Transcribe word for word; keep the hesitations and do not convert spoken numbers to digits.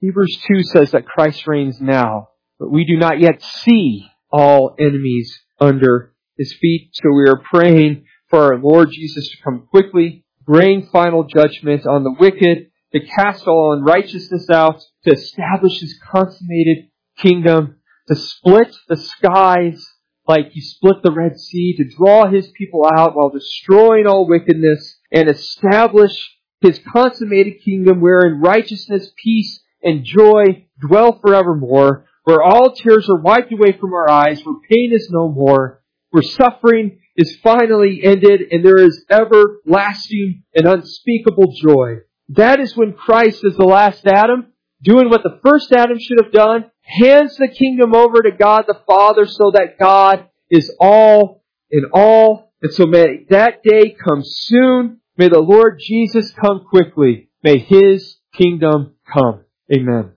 Hebrews two says that Christ reigns now, but we do not yet see all enemies under His feet. So we are praying for our Lord Jesus to come quickly, bring final judgment on the wicked, to cast all unrighteousness out, to establish His consummated kingdom, to split the skies like He split the Red Sea, to draw His people out while destroying all wickedness, and establish His consummated kingdom wherein righteousness, peace, and joy dwell forevermore, where all tears are wiped away from our eyes, where pain is no more, where suffering is finally ended, and there is everlasting and unspeakable joy. That is when Christ is the last Adam, doing what the first Adam should have done, hands the kingdom over to God the Father so that God is all in all. And so may that day come soon. May the Lord Jesus come quickly. May His kingdom come. Amen.